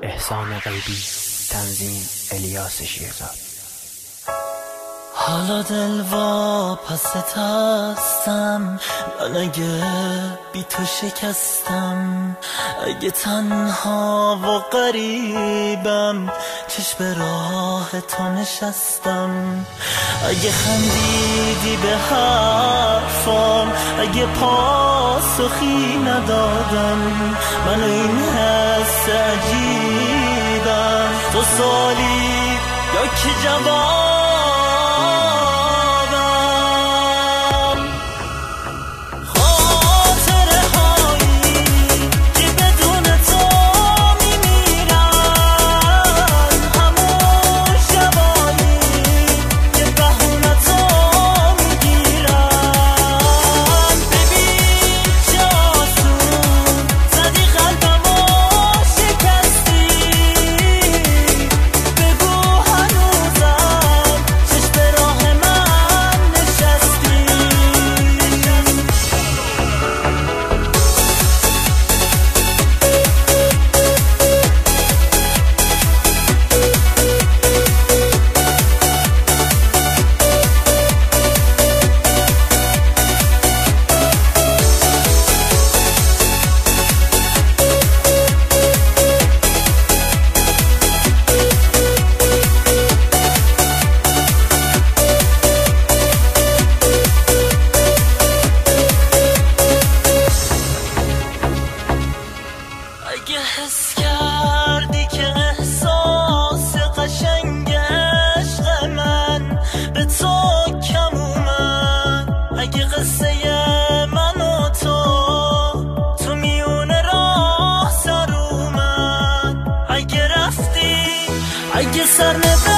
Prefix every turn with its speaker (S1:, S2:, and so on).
S1: احسان غیبی، تنظیم الیاس شیرزاد.
S2: حالا دل واپست هستم، من اگه بی تو شکستم، اگه تنها و غریبم چشم راه تو نشستم، اگه خندیدی به حرفام، اگه پاسخی ندادم، من این حس عجیبم، تو سوالی یا که جواب. اگه حس کردی که احساس قشنگ عشق من به تو کم اومد، اگه قصه من و تو میون راه سر اومد، اگه رفتی، اگه سر